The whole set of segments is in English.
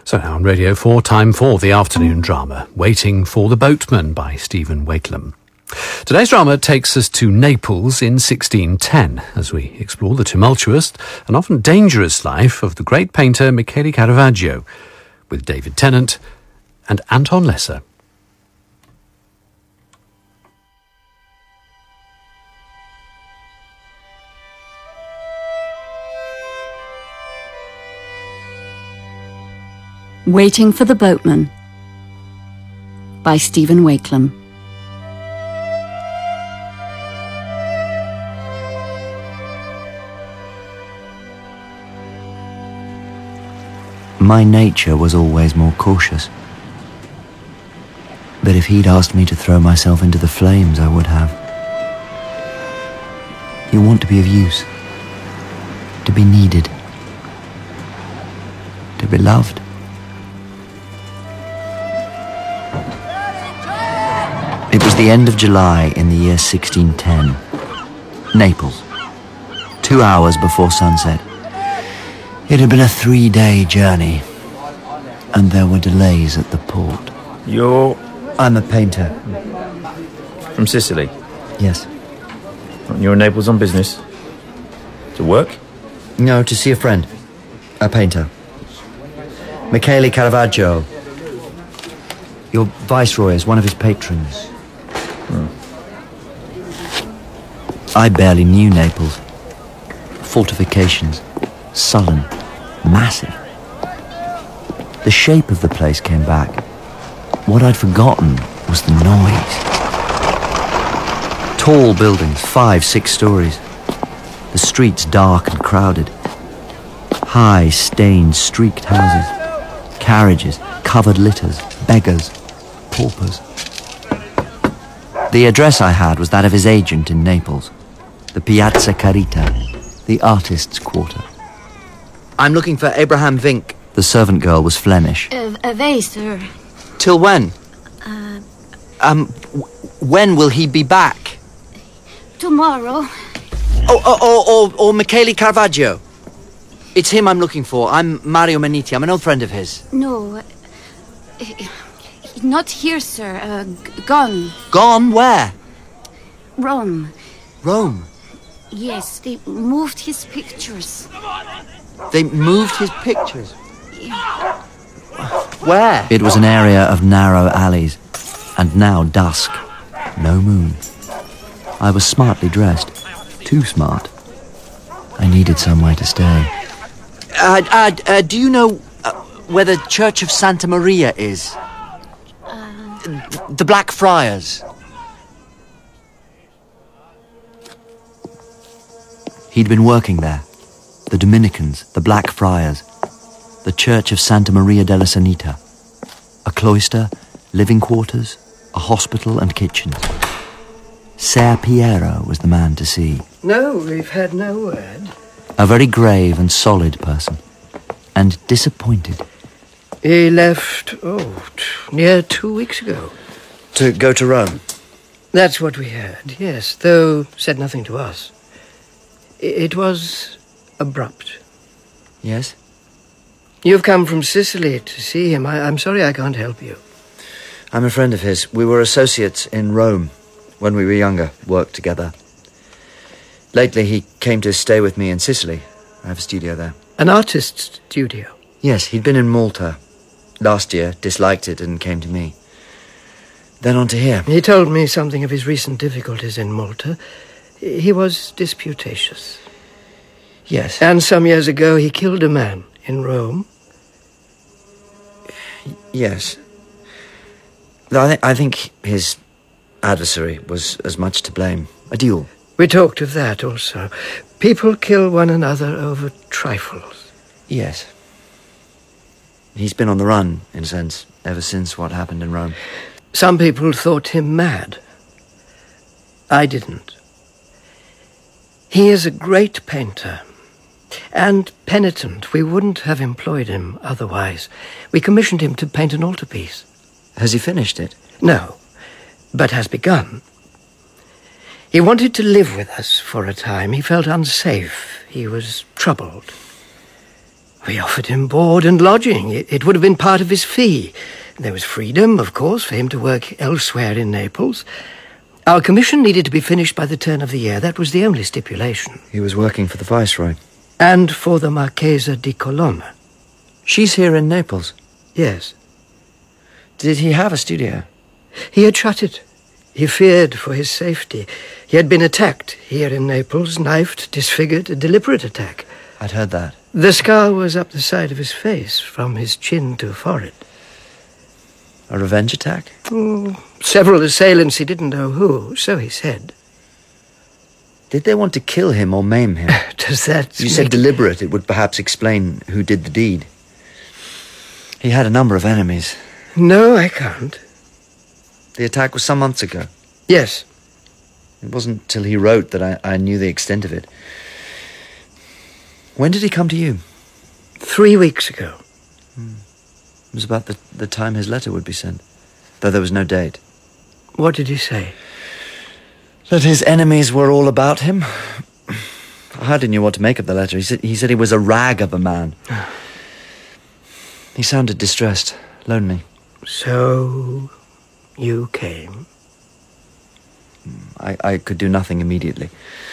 So now on Radio 4, time for the afternoon drama, Waiting for the Boatman by Stephen Wakelam. Today's drama takes us to Naples in 1610 as we explore the tumultuous and often dangerous life of the great painter Michele Caravaggio with David Tennant and Anton Lesser. Waiting for the Boatman by Stephen Wakelam. My nature was always more cautious. But if he'd asked me to throw myself into the flames, I would have. You want to be of use, to be needed, to be loved. It was the end of July in the year 1610. Naples. 2 hours before sunset. It had been a 3-day journey, and there were delays at the port. I'm a painter. From Sicily? Yes. And you're in Naples on business? To work? No, to see a friend. A painter. Michele Caravaggio. Your viceroy is one of his patrons. I barely knew Naples. Fortifications, sullen, massive. The shape of the place came back. What I'd forgotten was the noise. Tall buildings, 5-6 stories. The streets dark and crowded. High, stained, streaked houses. Carriages, covered litters, beggars, paupers. The address I had was that of his agent in Naples, the Piazza Carita, the artists' quarter. I'm looking for Abraham Vink. The servant girl was Flemish. Away, sir. Till when? When will he be back? Tomorrow. Or Michele Caravaggio. It's him I'm looking for. I'm Mario Meniti. I'm an old friend of his. No. Not here, sir. Gone. Gone? Where? Rome. Rome? Yes, they moved his pictures. They moved his pictures? Where? It was an area of narrow alleys, and now dusk. No moon. I was smartly dressed. Too smart. I needed somewhere to stay. Do you know where the Church of Santa Maria is? The Black Friars. He'd been working there. The Dominicans, the Black Friars, the Church of Santa Maria della Sanita. A cloister, living quarters, a hospital and kitchens. Ser Piero was the man to see. No, we've had no word. A very grave and solid person. And disappointed. He left, near 2 weeks ago. To go to Rome? That's what we heard, yes, though said nothing to us. It was abrupt. Yes? You've come from Sicily to see him. I'm sorry I can't help you. I'm a friend of his. We were associates in Rome when we were younger, worked together. Lately he came to stay with me in Sicily. I have a studio there. An artist's studio? Yes, he'd been in Malta. Last year, disliked it and came to me. Then on to here. He told me something of his recent difficulties in Malta. He was disputatious. Yes. And some years ago he killed a man in Rome. Yes. I think his adversary was as much to blame. A duel. We talked of that also. People kill one another over trifles. Yes. He's been on the run, in a sense, ever since what happened in Rome. Some people thought him mad. I didn't. He is a great painter. And penitent. We wouldn't have employed him otherwise. We commissioned him to paint an altarpiece. Has he finished it? No, but has begun. He wanted to live with us for a time. He felt unsafe. He was troubled. We offered him board and lodging. It would have been part of his fee. There was freedom, of course, for him to work elsewhere in Naples. Our commission needed to be finished by the turn of the year. That was the only stipulation. He was working for the Viceroy. And for the Marchesa di Colonna. She's here in Naples. Yes. Did he have a studio? He had shut it. He feared for his safety. He had been attacked here in Naples, knifed, disfigured, a deliberate attack. I'd heard that. The scar was up the side of his face, from his chin to forehead. A revenge attack? Several assailants, he didn't know who, so he said. Did they want to kill him or maim him? Does that... You said deliberate. It would perhaps explain who did the deed. He had a number of enemies. No, I can't. The attack was some months ago. Yes. It wasn't till he wrote that I knew the extent of it. When did he come to you? 3 weeks ago. It was about the time his letter would be sent, though there was no date. What did he say? That his enemies were all about him. I hardly knew what to make of the letter. He said he was a rag of a man. He sounded distressed, lonely. So, you came? I could do nothing immediately.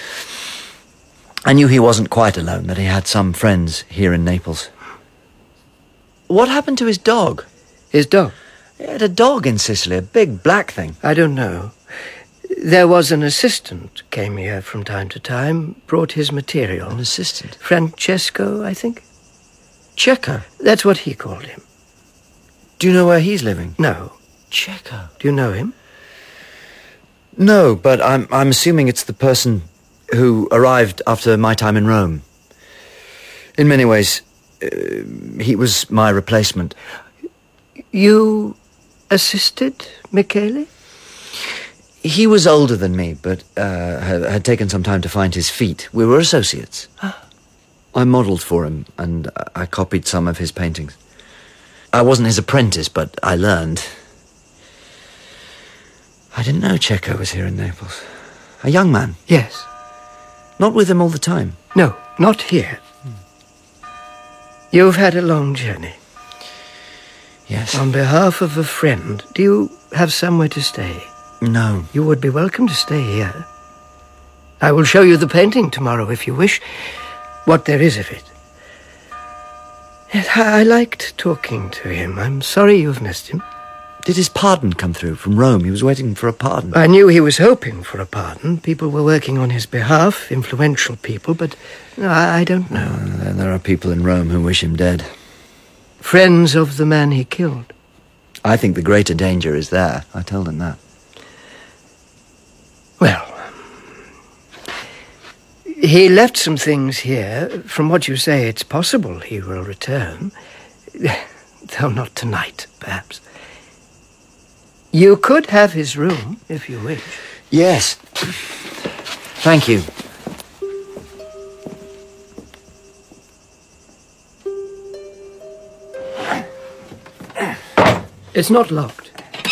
I knew he wasn't quite alone, that he had some friends here in Naples. What happened to his dog? His dog? He had a dog in Sicily, a big black thing. I don't know. There was an assistant, came here from time to time, brought his material. An assistant? Francesco, I think. Cecco? That's what he called him. Do you know where he's living? No. Cecco? Do you know him? No, but I'm assuming it's the person who arrived after my time in Rome. In many ways, he was my replacement. You assisted Michele? He was older than me, but had taken some time to find his feet. We were associates. I modelled for him, and I copied some of his paintings. I wasn't his apprentice, but I learned. I didn't know Cecco was here in Naples. A young man. Yes. Not with him all the time. No, not here. You've had a long journey. Yes. On behalf of a friend, do you have somewhere to stay? No. You would be welcome to stay here. I will show you the painting tomorrow if you wish. What there is of it. Yes, I liked talking to him. I'm sorry you've missed him. Did his pardon come through from Rome? He was waiting for a pardon. I knew he was hoping for a pardon. People were working on his behalf, influential people, but I don't know. There are people in Rome who wish him dead. Friends of the man he killed. I think the greater danger is there. I told him that. Well, he left some things here. From what you say, it's possible he will return. Though not tonight, perhaps. You could have his room, if you wish. Yes. Thank you. It's not locked.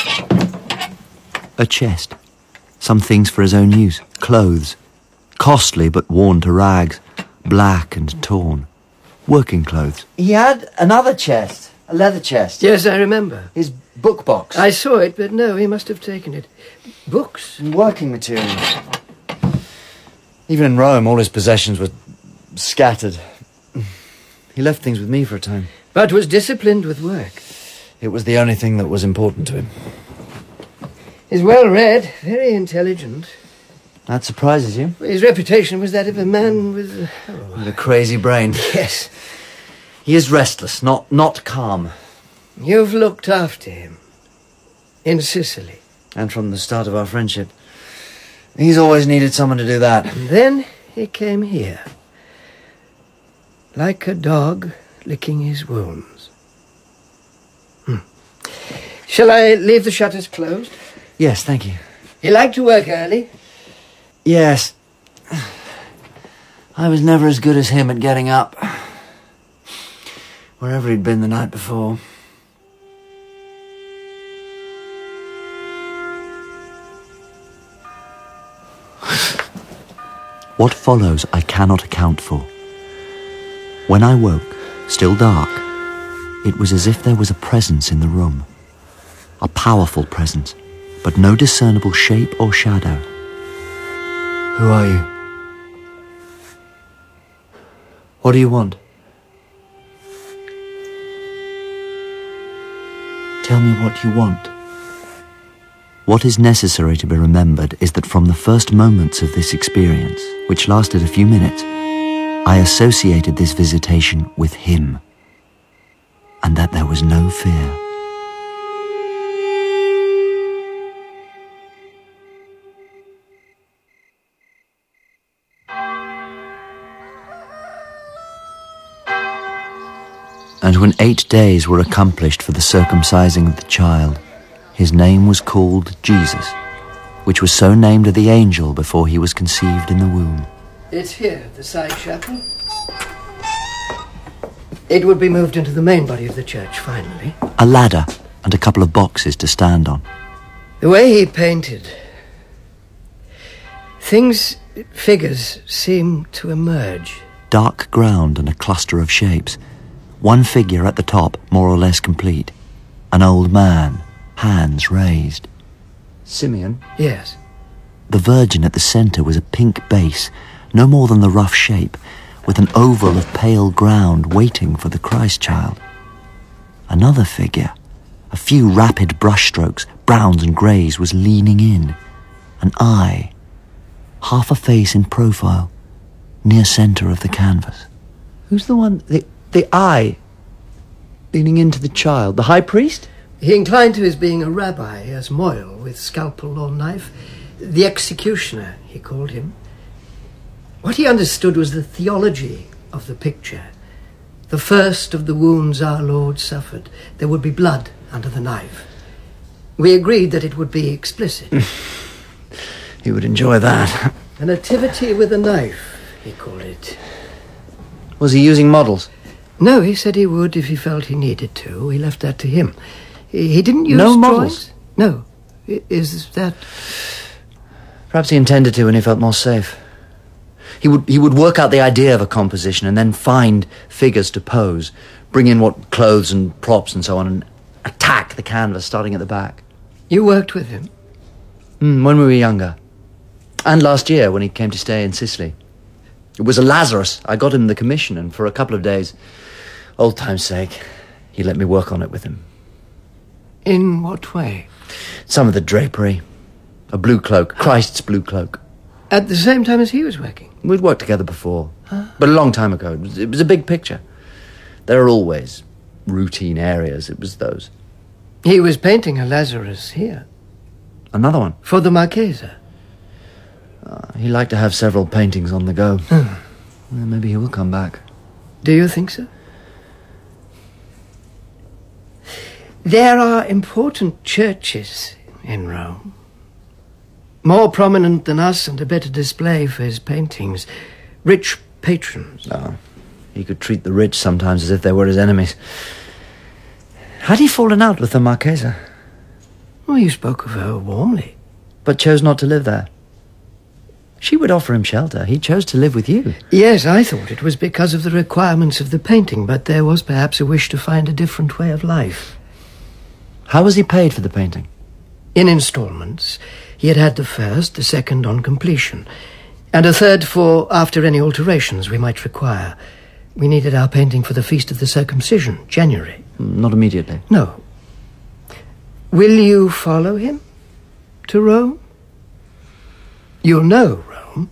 A chest. Some things for his own use. Clothes. Costly but worn to rags. Black and torn. Working clothes. He had another chest. A leather chest. Yes, I remember. His book box. I saw it, but no, he must have taken it. Books? And working materials. Even in Rome, all his possessions were scattered. He left things with me for a time. But was disciplined with work. It was the only thing that was important to him. He's well read, very intelligent. That surprises you? His reputation was that of a man with... With a crazy brain. Yes. He is restless, not calm. You've looked after him. In Sicily. And from the start of our friendship. He's always needed someone to do that. And then he came here. Like a dog licking his wounds. Shall I leave the shutters closed? Yes, thank you. You like to work early? Yes. I was never as good as him at getting up. Wherever he'd been the night before. What follows I cannot account for. When I woke, still dark, it was as if there was a presence in the room. A powerful presence, but no discernible shape or shadow. Who are you? What do you want? Tell me what you want. What is necessary to be remembered is that from the first moments of this experience, which lasted a few minutes, I associated this visitation with him, and that there was no fear. And when 8 days were accomplished for the circumcising of the child, his name was called Jesus, which was so named of the angel before he was conceived in the womb. It's here, the side chapel. It would be moved into the main body of the church, finally. A ladder and a couple of boxes to stand on. The way he painted, figures seem to emerge. Dark ground and a cluster of shapes. One figure at the top, more or less complete. An old man, hands raised. Simeon? Yes. The Virgin at the centre was a pink base, no more than the rough shape, with an oval of pale ground waiting for the Christ child. Another figure, a few rapid brushstrokes, browns and greys, was leaning in. An eye, half a face in profile, near centre of the canvas. Who's the one... The eye, leaning into the child, the high priest? He inclined to his being a rabbi, as Moyle, with scalpel or knife. The executioner, he called him. What he understood was the theology of the picture. The first of the wounds our Lord suffered. There would be blood under the knife. We agreed that it would be explicit. He would enjoy that. A nativity with a knife, he called it. Was he using models? No, he said he would if he felt he needed to. He left that to him. He didn't use no drawings? Models? No. Is that... Perhaps he intended to when he felt more safe. He would work out the idea of a composition and then find figures to pose, bring in what clothes and props and so on, and attack the canvas starting at the back. You worked with him? When we were younger. And last year when he came to stay in Sicily. It was a Lazarus. I got him the commission, and for a couple of days, old time's sake, he let me work on it with him. In what way? Some of the drapery. A blue cloak, Christ's blue cloak. At the same time as he was working? We'd worked together before, but a long time ago. It was a big picture. There are always routine areas. It was those. He was painting a Lazarus here. Another one? For the Marchesa. He liked to have several paintings on the go. Well, maybe he will come back. Do you think so? There are important churches in Rome. More prominent than us and a better display for his paintings. Rich patrons. Oh, he could treat the rich sometimes as if they were his enemies. Had he fallen out with the Marchesa? Well, you spoke of her warmly. But chose not to live there. She would offer him shelter. He chose to live with you. Yes, I thought it was because of the requirements of the painting, but there was perhaps a wish to find a different way of life. How was he paid for the painting? In installments. He had the first, the second on completion, and a third for after any alterations we might require. We needed our painting for the Feast of the Circumcision, January. Not immediately. No. Will you follow him to Rome? You'll know Rome.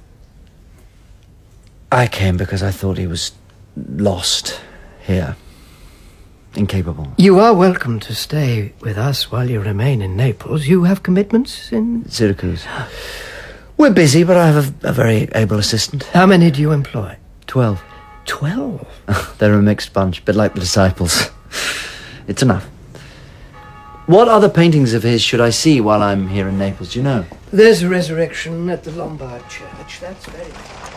I came because I thought he was lost here. Incapable. You are welcome to stay with us while you remain in Naples. You have commitments in... Syracuse. We're busy, but I have a very able assistant. How many do you employ? 12. 12? They're a mixed bunch, a bit like the disciples. It's enough. What other paintings of his should I see while I'm here in Naples, do you know? There's a resurrection at the Lombard Church. That's very...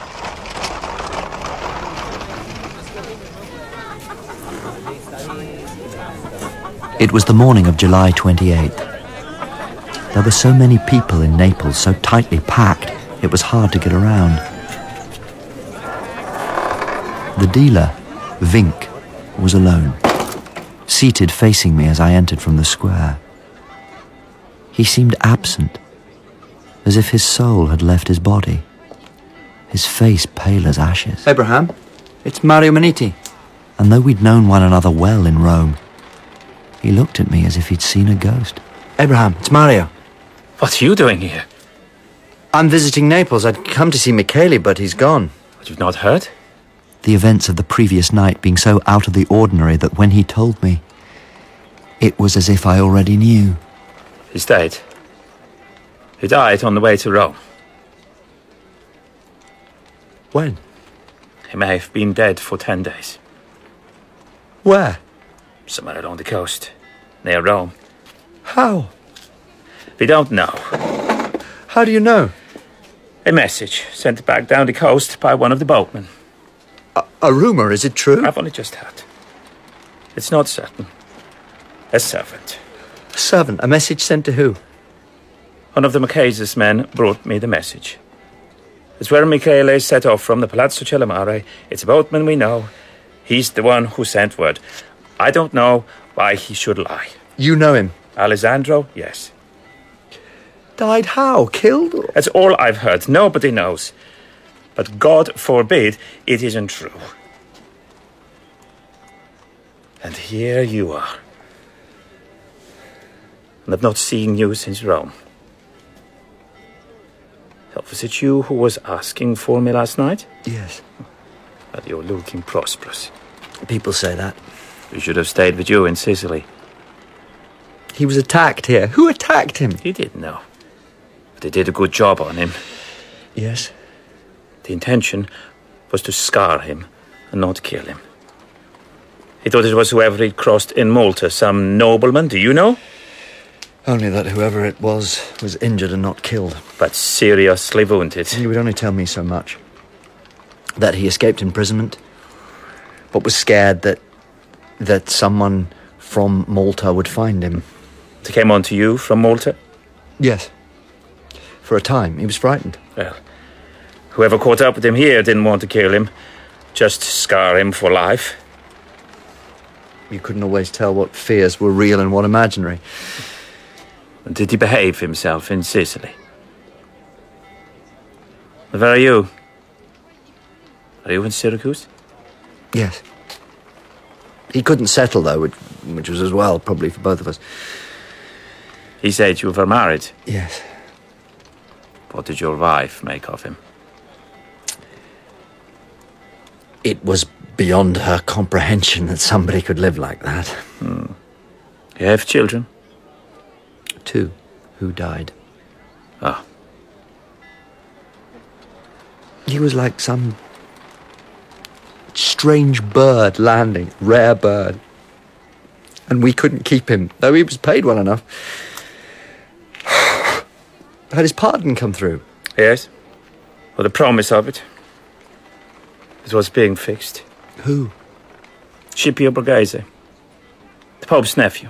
It was the morning of July 28th. There were so many people in Naples, so tightly packed, it was hard to get around. The dealer, Vink, was alone, seated facing me as I entered from the square. He seemed absent, as if his soul had left his body, his face pale as ashes. Abraham, it's Mario Maniti. And though we'd known one another well in Rome, he looked at me as if he'd seen a ghost. Abraham, it's Mario. What are you doing here? I'm visiting Naples. I'd come to see Michele, but he's gone. What, you've not heard? The events of the previous night being so out of the ordinary that when he told me, it was as if I already knew. He's dead. He died on the way to Rome. When? He may have been dead for 10 days. Where? Somewhere along the coast, near Rome. How? We don't know. How do you know? A message sent back down the coast by one of the boatmen. A rumour, is it true? I've only just heard. It's not certain. A servant. A servant? A message sent to who? One of the Marchese's men brought me the message. It's where Michele set off from the Palazzo Cellamare. It's a boatman we know. He's the one who sent word. I don't know why he should lie. You know him? Alessandro, yes. Died how? Killed? That's all I've heard. Nobody knows. But God forbid it isn't true. And here you are. And I've not seen you since Rome. Was it you who was asking for me last night? Yes. But you're looking prosperous. People say that. We should have stayed with you in Sicily. He was attacked here. Who attacked him? He didn't know. But they did a good job on him. Yes. The intention was to scar him and not kill him. He thought it was whoever he'd crossed in Malta, some nobleman, do you know? Only that whoever it was injured and not killed. But seriously wounded. He would only tell me so much. That he escaped imprisonment, but was scared that someone from Malta would find him. He came on to you from Malta? Yes. For a time, he was frightened. Well, whoever caught up with him here didn't want to kill him, just scar him for life. You couldn't always tell what fears were real and what imaginary. Did he behave himself in Sicily? Where are you? Are you in Syracuse? Yes. He couldn't settle, though, which was as well, probably, for both of us. He said you were married? Yes. What did your wife make of him? It was beyond her comprehension that somebody could live like that. You have children? 2 who died. Oh. He was like some strange bird landing, rare bird. And we couldn't keep him, though he was paid well enough. Had his pardon come through? Yes. Or the promise of it. It was being fixed. Who? Scipio Borghese. The Pope's nephew.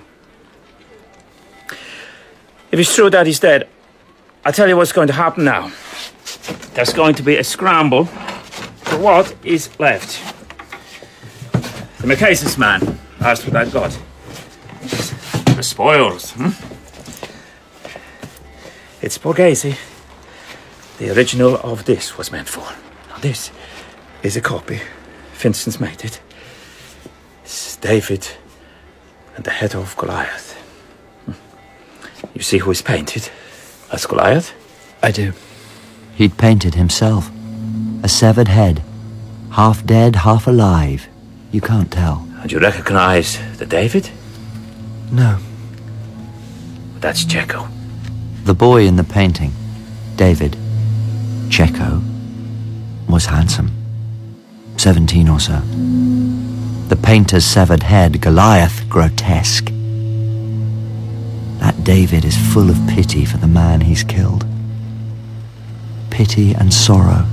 If it's true that he's dead, I'll tell you what's going to happen now. There's going to be a scramble for what is left. The Marchese's man asked what I've got. The spoils, It's Borghese. The original of this was meant for. Now this is a copy. Vincent's made it. It's David and the head of Goliath. You see who is painted as Goliath? I do. He'd painted himself. A severed head. Half dead, half alive. You can't tell. And you recognize the David? No. That's Cecco. The boy in the painting, David, Cecco, was handsome. 17 or so. The painter's severed head, Goliath, grotesque. That David is full of pity for the man he's killed. Pity and sorrow.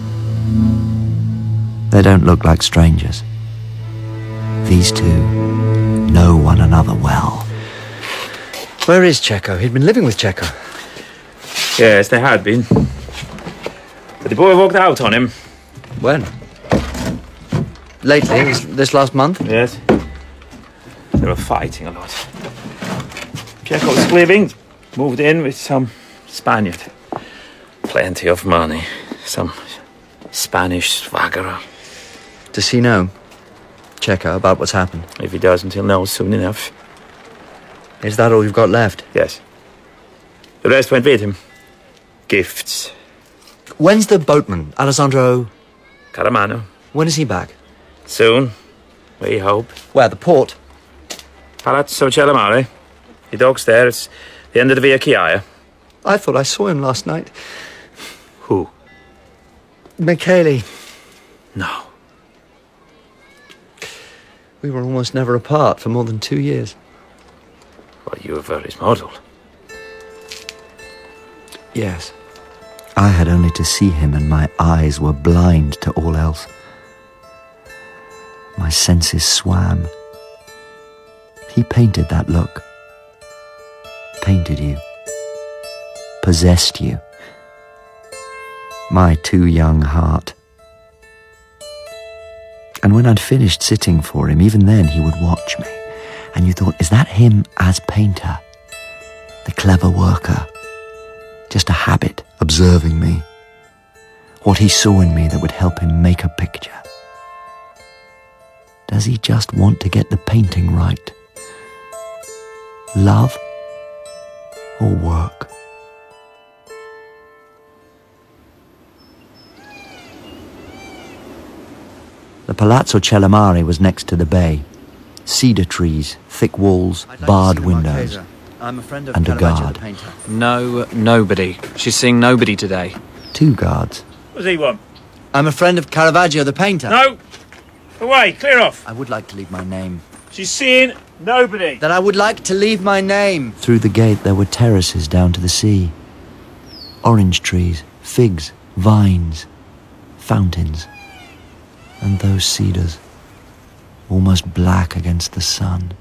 They don't look like strangers. These two know one another well. Where is Cecco? He'd been living with Cecco. Yes, they had been. But the boy walked out on him. When? Lately, this last month? Yes. They were fighting a lot. Chekhov's living moved in with some Spaniard. Plenty of money. Some Spanish swaggerer. Does he know, Checo, about what's happened? If he doesn't, he'll know soon enough. Is that all you've got left? Yes. The rest went with him. Gifts. When's the boatman, Alessandro? Caramano. When is he back? Soon. We hope. Where, the port? Palazzo Cellamare. He docks there. It's the end of the Via Chiaia. I thought I saw him last night. Who? Michele. No. We were almost never apart for more than 2 years. Well, you were his model. Yes. I had only to see him and my eyes were blind to all else. My senses swam. He painted that look. Painted you. Possessed you. My too young heart. And when I'd finished sitting for him, even then he would watch me. And you thought, is that him as painter? The clever worker? Just a habit, observing me. What he saw in me that would help him make a picture. Does he just want to get the painting right? Love or work? The Palazzo Cellamare was next to the bay. Cedar trees, thick walls, barred windows, and a guard. No, nobody. She's seeing nobody today. 2 guards. What does he want? I'm a friend of Caravaggio, the painter. No! Away, clear off. I would like to leave my name. She's seeing nobody. That I would like to leave my name. Through the gate there were terraces down to the sea. Orange trees, figs, vines, fountains. And those cedars, almost black against the sun.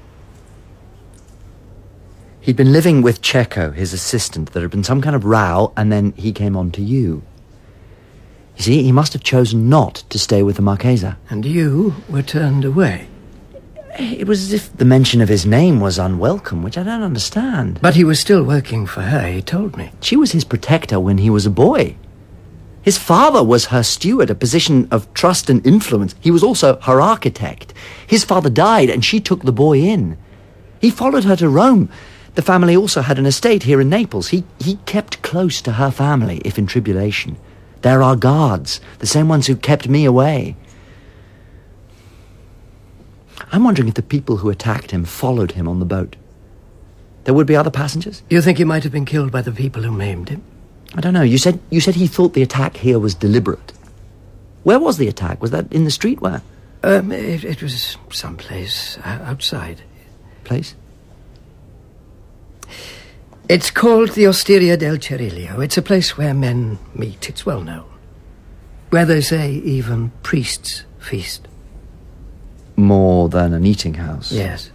He'd been living with Checo, his assistant. There had been some kind of row, and then he came on to you. You see, he must have chosen not to stay with the Marchesa. And you were turned away. It was as if the mention of his name was unwelcome, which I don't understand. But he was still working for her, he told me. She was his protector when he was a boy. His father was her steward, a position of trust and influence. He was also her architect. His father died, and she took the boy in. He followed her to Rome. The family also had an estate here in Naples. He kept close to her family, if in tribulation. There are guards, the same ones who kept me away. I'm wondering if the people who attacked him followed him on the boat. There would be other passengers? You think he might have been killed by the people who maimed him? I don't know. You said he thought the attack here was deliberate. Where was the attack? Was that in the street? Where? It was someplace outside. Place? It's called the Osteria del Cirilio. It's a place where men meet. It's well known. Where they say even priests feast. More than an eating house? Yes.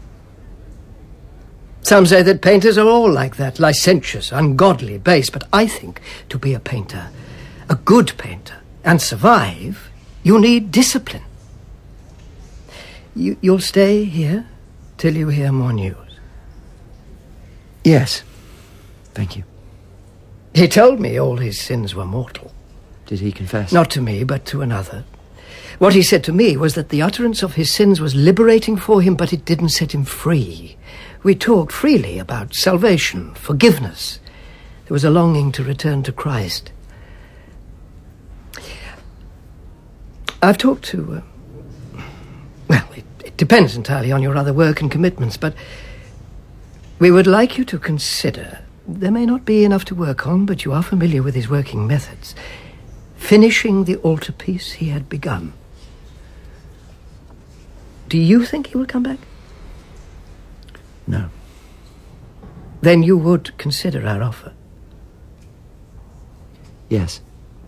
Some say that painters are all like that, licentious, ungodly, base. But I think to be a painter, a good painter, and survive, you need discipline. You'll stay here till you hear more news? Yes. Thank you. He told me all his sins were mortal. Did he confess? Not to me, but to another. What he said to me was that the utterance of his sins was liberating for him, but it didn't set him free. We talked freely about salvation, forgiveness. There was a longing to return to Christ. I've talked to... it depends entirely on your other work and commitments, but we would like you to consider... There may not be enough to work on, but you are familiar with his working methods. Finishing the altarpiece he had begun. Do you think he will come back? No. Then you would consider our offer? Yes.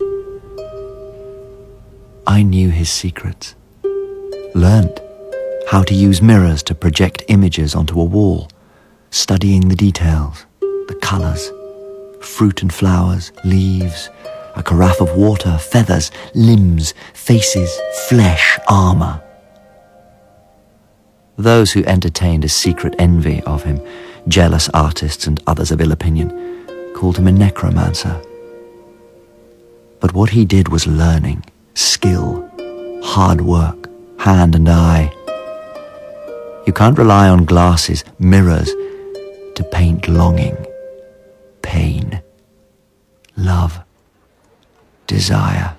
I knew his secrets. Learned how to use mirrors to project images onto a wall. Studying the details, the colours, fruit and flowers, leaves, a carafe of water, feathers, limbs, faces, flesh, armour, Those who entertained a secret envy of him, jealous artists and others of ill opinion, called him a necromancer. But what he did was learning, skill, hard work, hand and eye. You can't rely on glasses, mirrors, to paint longing, pain, love, desire.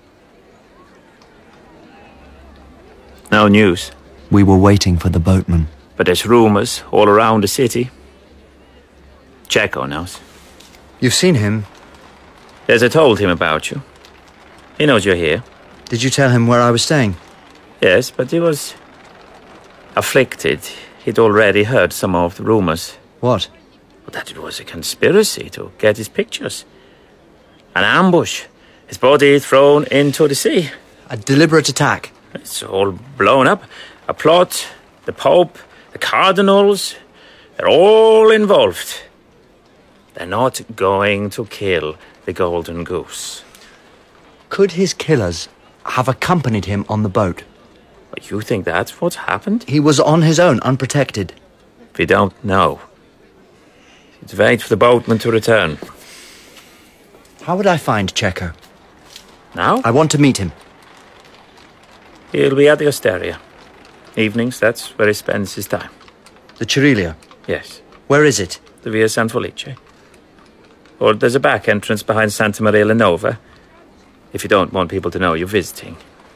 No news. We were waiting for the boatman. But there's rumours all around the city. Checo knows. You've seen him? Yes, I told him about you. He knows you're here. Did you tell him where I was staying? Yes, but he was afflicted. He'd already heard some of the rumours. What? That it was a conspiracy to get his pictures. An ambush. His body thrown into the sea. A deliberate attack. It's all blown up. A plot, the Pope, the cardinals, they're all involved. They're not going to kill the golden goose. Could his killers have accompanied him on the boat? But you think that's what's happened? He was on his own, unprotected. We don't know. Let's wait for the boatman to return. How would I find Checo? Now? I want to meet him. He'll be at the Osteria. Evenings, that's where he spends his time. The Cirilio? Yes. Where is it? The Via San Felice. Or there's a back entrance behind Santa Maria la Nova, if you don't want people to know you're visiting.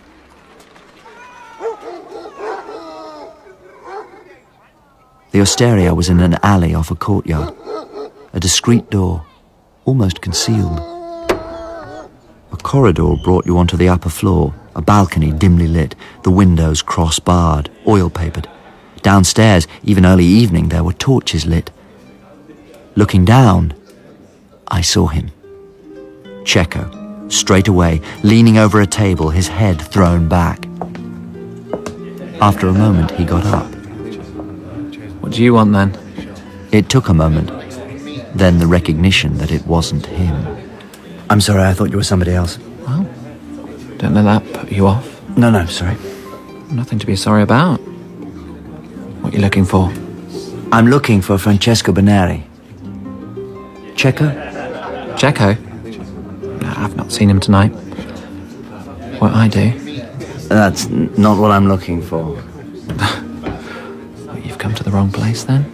The Osteria was in an alley off a courtyard. A discreet door, almost concealed. A corridor brought you onto the upper floor, a balcony dimly lit, the windows cross-barred, oil-papered. Downstairs, even early evening, there were torches lit. Looking down, I saw him. Checo, straight away, leaning over a table, his head thrown back. After a moment, he got up. What do you want then? It took a moment, then the recognition that it wasn't him. I'm sorry, I thought you were somebody else. Well, don't let that put you off. No, sorry. Nothing to be sorry about. What are you looking for? I'm looking for Francesco Berneri. Checo? Checo? No, I've not seen him tonight. What I do? That's not what I'm looking for. Well, you've come to the wrong place then.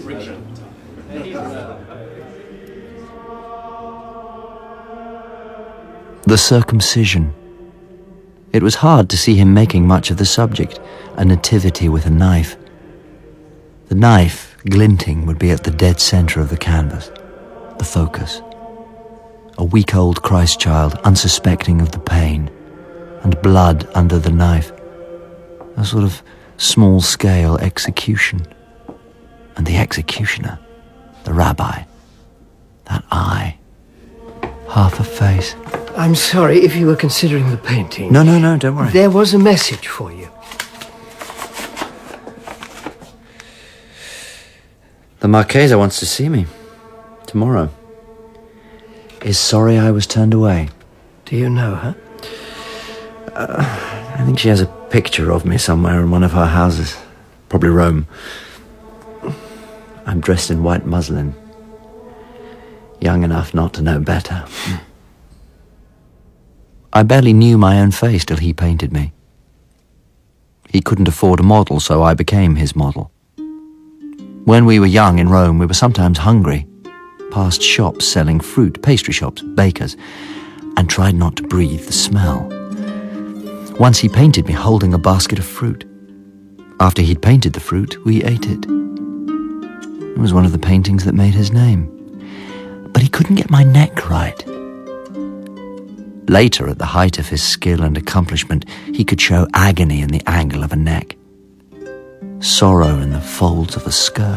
The circumcision. It was hard to see him making much of the subject, a nativity with a knife. The knife, glinting, would be at the dead centre of the canvas, the focus. A week-old Christ child, unsuspecting of the pain, and blood under the knife. A sort of small-scale execution. And the executioner, the rabbi, that eye, half a face. I'm sorry if you were considering the painting. No, don't worry. There was a message for you. The Marchesa wants to see me. Tomorrow. Is sorry I was turned away. Do you know her? I think she has a picture of me somewhere in one of her houses. Probably Rome. I'm dressed in white muslin. Young enough not to know better. I barely knew my own face till he painted me. He couldn't afford a model, so I became his model. When we were young in Rome, we were sometimes hungry, past shops selling fruit, pastry shops, bakers, and tried not to breathe the smell. Once he painted me holding a basket of fruit. After he'd painted the fruit, we ate it. It was one of the paintings that made his name. But he couldn't get my neck right. Later, at the height of his skill and accomplishment, he could show agony in the angle of a neck, sorrow in the folds of a skirt.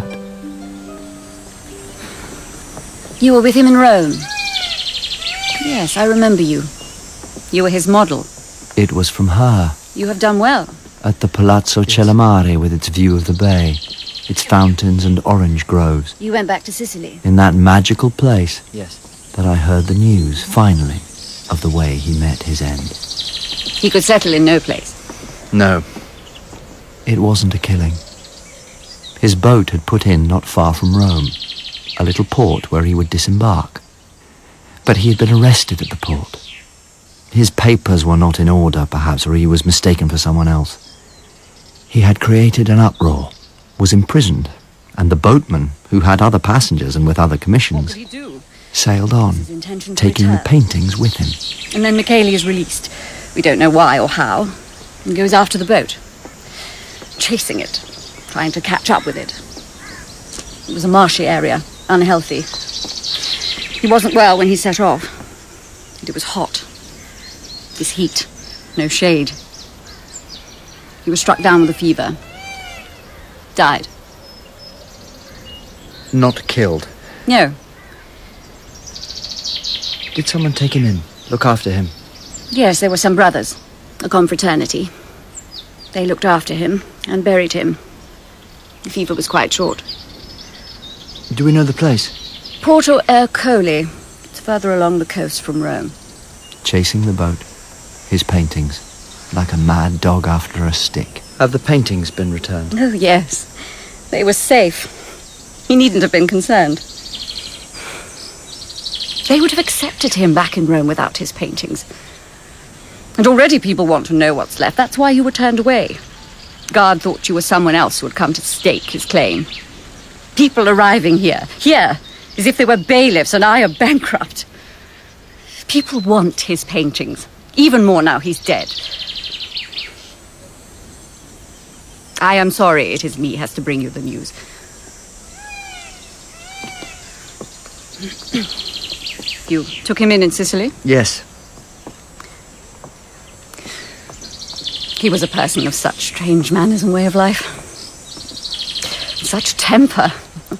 You were with him in Rome? Yes, I remember you. You were his model. It was from her. You have done well. At the Palazzo Cellamare, with its view of the bay, its fountains and orange groves. You went back to Sicily? In that magical place. Yes. That I heard the news, finally, of the way he met his end. He could settle in no place. No. It wasn't a killing. His boat had put in not far from Rome, a little port where he would disembark. But he had been arrested at the port. His papers were not in order, perhaps, or he was mistaken for someone else. He had created an uproar, was imprisoned, and the boatman, who had other passengers and with other commissions, What would he do? sailed on, His intention to taking the return. paintings with him. And then Michaeli is released. We don't know why or how. And goes after the boat. Chasing it. Trying to catch up with it. It was a marshy area. Unhealthy. He wasn't well when he set off. And it was hot. This heat. No shade. He was struck down with a fever. Died. Not killed. No. Did someone take him in, look after him? Yes, there were some brothers. A confraternity. They looked after him and buried him. The fever was quite short. Do we know the place? Porto Ercole. It's further along the coast from Rome. Chasing the boat. His paintings. Like a mad dog after a stick. Have the paintings been returned? Oh, yes. They were safe. He needn't have been concerned. They would have accepted him back in Rome without his paintings. And already people want to know what's left. That's why you were turned away. God thought you were someone else who had come to stake his claim. People arriving here, as if they were bailiffs and I a bankrupt. People want his paintings, even more now he's dead. I am sorry it is me has to bring you the news. You took him in Sicily? Yes. He was a person of such strange manners and way of life. Such temper.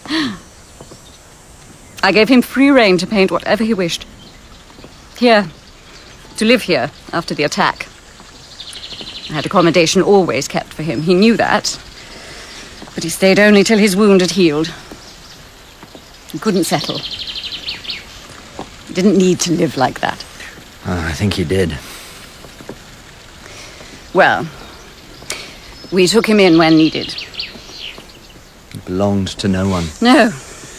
I gave him free rein to paint whatever he wished. Here. To live here after the attack. I had accommodation always kept for him. He knew that. But he stayed only till his wound had healed. He couldn't settle. He didn't need to live like that. I think he did. Well, we took him in when needed. He belonged to no one. No.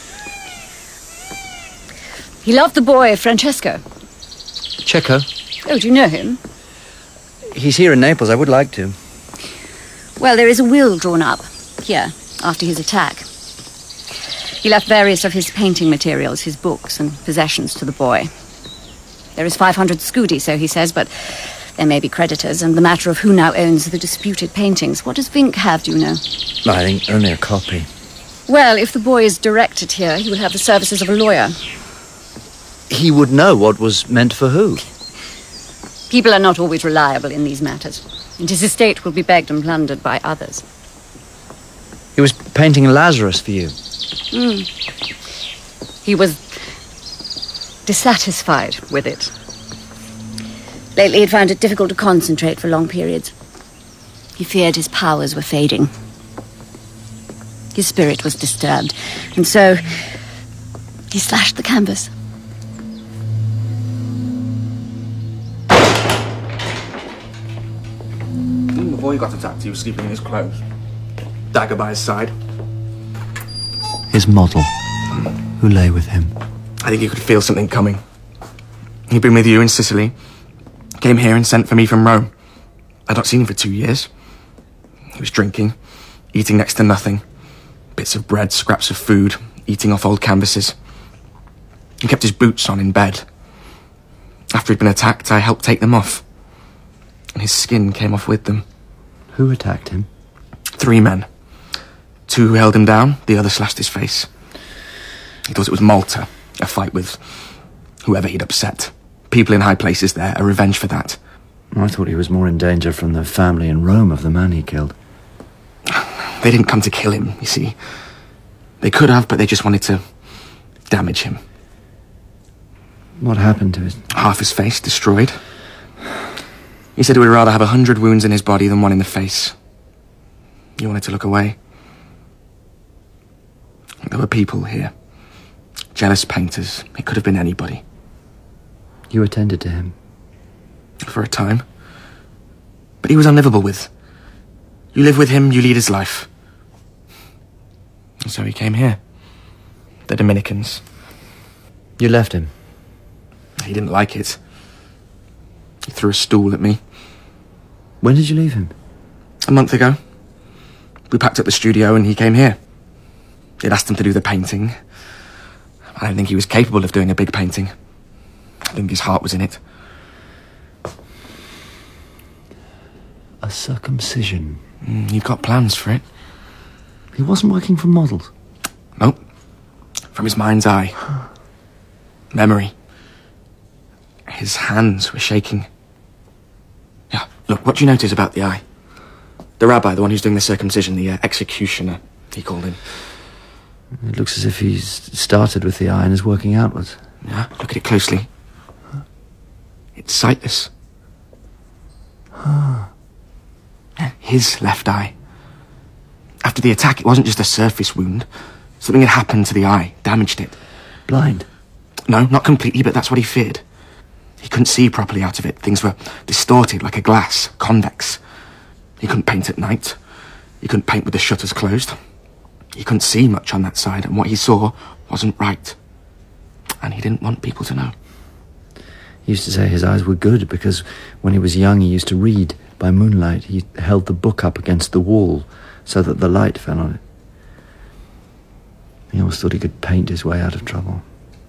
He loved the boy, Francesco. Cecco? Oh, do you know him? He's here in Naples. I would like to. Well, there is a will drawn up here after his attack. He left various of his painting materials, his books and possessions to the boy. There is 500 scudi, so he says, but there may be creditors, and the matter of who now owns the disputed paintings. What does Vinck have, do you know? I think only a copy. Well, if the boy is directed here, he will have the services of a lawyer. He would know what was meant for who. People are not always reliable in these matters, and his estate will be begged and plundered by others. He was painting Lazarus for you. He was dissatisfied with it. Lately he'd found it difficult to concentrate for long periods. He feared his powers were fading. His spirit was disturbed, and so he slashed the canvas. Before he got attacked, he was sleeping in his clothes. Dagger by his side. His model, who lay with him. I think he could feel something coming. He'd been with you in Sicily. Came here and sent for me from Rome. I'd not seen him for 2 years. He was drinking, eating next to nothing. Bits of bread, scraps of food, eating off old canvases. He kept his boots on in bed. After he'd been attacked, I helped take them off. And his skin came off with them. Who attacked him? 3 men. 2 who held him down, the other slashed his face. He thought it was Malta, a fight with whoever he'd upset. People in high places there, a revenge for that. I thought he was more in danger from the family in Rome of the man he killed. They didn't come to kill him, you see. They could have, but they just wanted to damage him. What happened to his... Half his face destroyed. He said he would rather have 100 wounds in his body than one in the face. He wanted to look away. There were people here. Jealous painters. It could have been anybody. You attended to him? For a time. But he was unlivable with. You live with him, you lead his life. And so he came here. The Dominicans. You left him? He didn't like it. He threw a stool at me. When did you leave him? A month ago. We packed up the studio and he came here. They'd asked him to do the painting. I don't think he was capable of doing a big painting. I think his heart was in it. A circumcision. He'd got plans for it. He wasn't working for models? Nope. From his mind's eye. Memory. His hands were shaking. Yeah, look, what do you notice about the eye? The rabbi, the one who's doing the circumcision, the executioner, he called him. It looks as if he's started with the eye and is working outwards. Yeah, look at it closely. It's sightless. His left eye. After the attack, it wasn't just a surface wound. Something had happened to the eye, damaged it. Blind? No, not completely, but that's what he feared. He couldn't see properly out of it. Things were distorted like a glass, convex. He couldn't paint at night. He couldn't paint with the shutters closed. He couldn't see much on that side, and what he saw wasn't right. And he didn't want people to know. He used to say his eyes were good because when he was young he used to read by moonlight. He held the book up against the wall so that the light fell on it. He always thought he could paint his way out of trouble.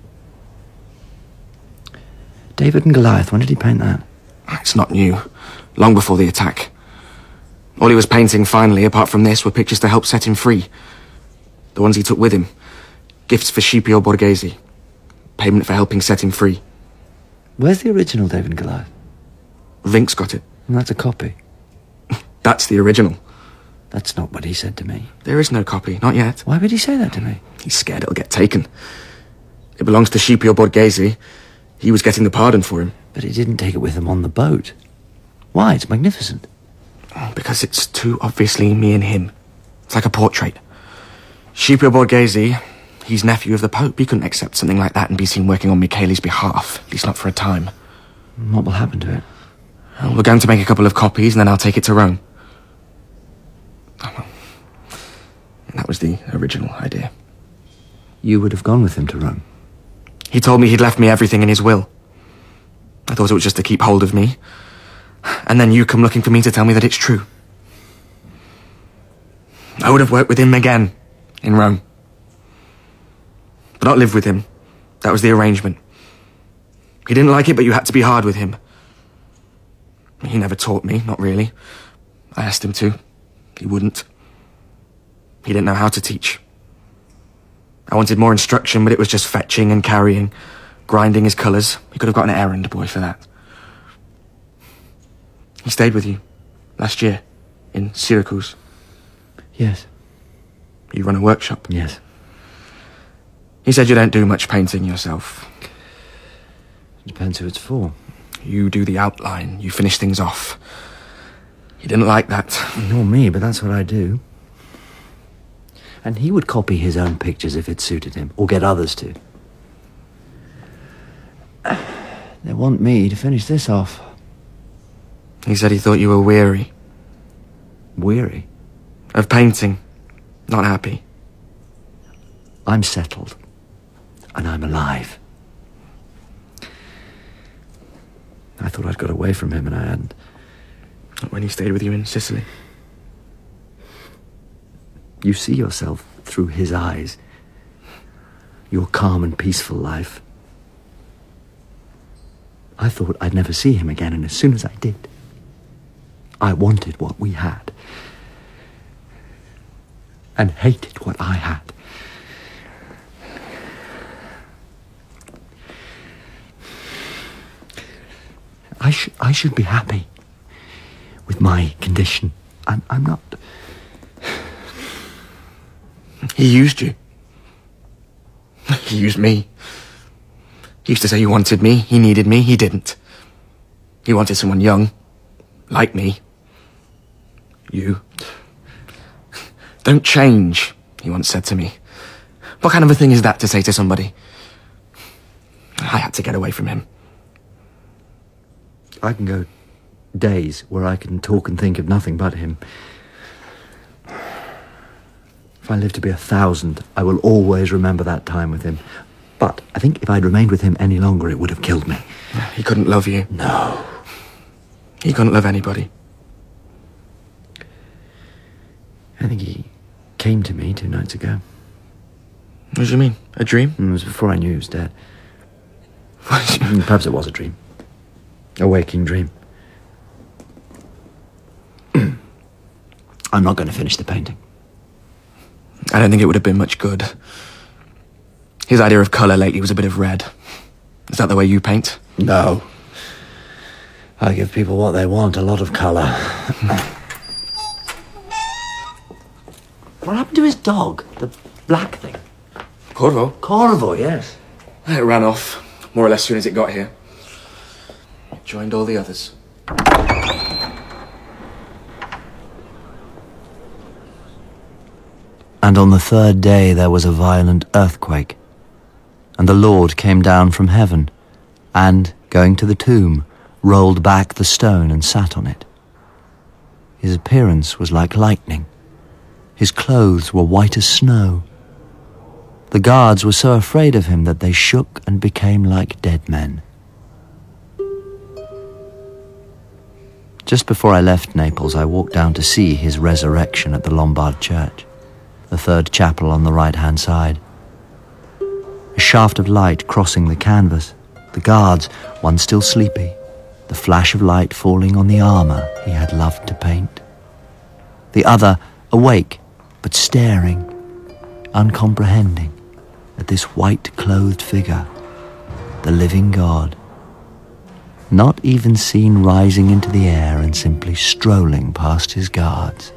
David and Goliath, when did he paint that? It's not new. Long before the attack. All he was painting, finally, apart from this, were pictures to help set him free. The ones he took with him. Gifts for Scipio Borghese. Payment for helping set him free. Where's the original David and Goliath? Vink's got it. And that's a copy. That's the original. That's not what he said to me. There is no copy, not yet. Why would he say that to me? He's scared it'll get taken. It belongs to Scipio Borghese. He was getting the pardon for him. But he didn't take it with him on the boat. Why? It's magnificent. Because it's too obviously me and him. It's like a portrait. Scipio Borghese, he's nephew of the Pope. He couldn't accept something like that and be seen working on Michele's behalf. At least not for a time. What will happen to it? Well, we're going to make a couple of copies and then I'll take it to Rome. Oh, well. That was the original idea. You would have gone with him to Rome? He told me he'd left me everything in his will. I thought it was just to keep hold of me. And then you come looking for me to tell me that it's true. I would have worked with him again in Rome. But not live with him. That was the arrangement. He didn't like it, but you had to be hard with him. He never taught me, not really. I asked him to. He wouldn't. He didn't know how to teach. I wanted more instruction, but it was just fetching and carrying, grinding his colours. He could have got an errand boy for that. He stayed with you last year in Syracuse. Yes. You run a workshop. Yes. He said you don't do much painting yourself. Depends who it's for. You do the outline. You finish things off. He didn't like that. Nor me, but that's what I do. And he would copy his own pictures if it suited him, or get others to. They want me to finish this off. He said he thought you were weary. Weary? Of painting. Not happy. I'm settled. And I'm alive. I thought I'd got away from him, and I hadn't. Not when he stayed with you in Sicily. You see yourself through his eyes. Your calm and peaceful life. I thought I'd never see him again, and as soon as I did, I wanted what we had. And hated what I had. I should be happy with my condition. I'm not. He used you. He used me. He used to say he wanted me, he needed me, he didn't. He wanted someone young, like me. You. Don't change, he once said to me. What kind of a thing is that to say to somebody? I had to get away from him. I can go days where I can talk and think of nothing but him. If I live to be 1,000, I will always remember that time with him. But I think if I'd remained with him any longer, it would have killed me. He couldn't love you. No. He couldn't love anybody. I think he came to me 2 nights ago. What do you mean? A dream? It was before I knew he was dead. Perhaps it was a dream. A waking dream. I'm not going to finish the painting. I don't think it would have been much good. His idea of colour lately was a bit of red. Is that the way you paint? No. I give people what they want, a lot of colour. What happened to his dog? The black thing? Corvo? Corvo, yes. It ran off, more or less, as soon as it got here. It joined all the others. And on the 3rd day there was a violent earthquake, and the Lord came down from heaven, and, going to the tomb, rolled back the stone and sat on it. His appearance was like lightning. His clothes were white as snow. The guards were so afraid of him that they shook and became like dead men. Just before I left Naples, I walked down to see his resurrection at the Lombard Church, the 3rd chapel on the right-hand side. A shaft of light crossing the canvas, the guards, one still sleepy, the flash of light falling on the armour he had loved to paint. The other awake, but staring, uncomprehending, at this white-clothed figure, the living God, not even seen rising into the air and simply strolling past his guards.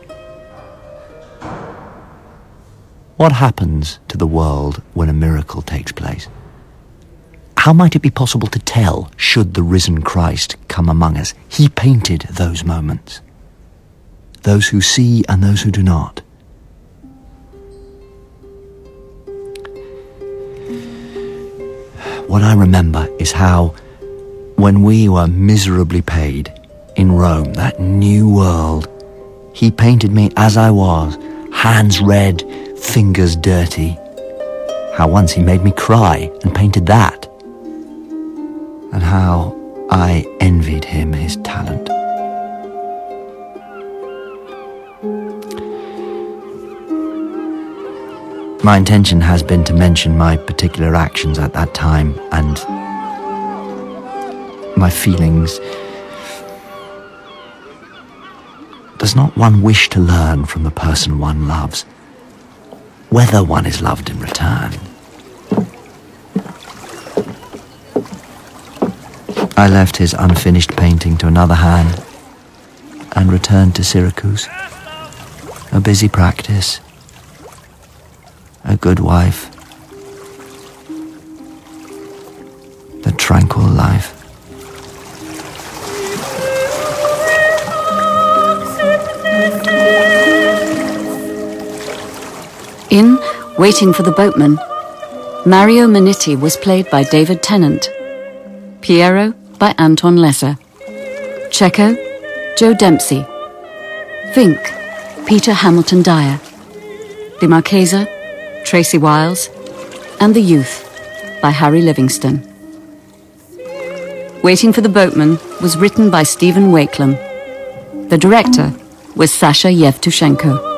What happens to the world when a miracle takes place? How might it be possible to tell should the risen Christ come among us? He painted those moments, those who see and those who do not. What I remember is how, when we were miserably paid in Rome, that new world, he painted me as I was, hands red, fingers dirty. How once he made me cry and painted that. And how I envied him his talent. My intention has been to mention my particular actions at that time and my feelings. Does not one wish to learn from the person one loves whether one is loved in return? I left his unfinished painting to another hand and returned to Syracuse. A busy practice. A good wife. The tranquil life. In Waiting for the Boatman, Mario Minetti was played by David Tennant, Piero by Anton Lesser, Checo, Joe Dempsey, Fink, Peter Hamilton Dyer, the Marchesa, Tracy Wiles, and The Youth by Harry Livingston. Waiting for the Boatman was written by Stephen Wakelam. The director was Sasha Yevtushenko.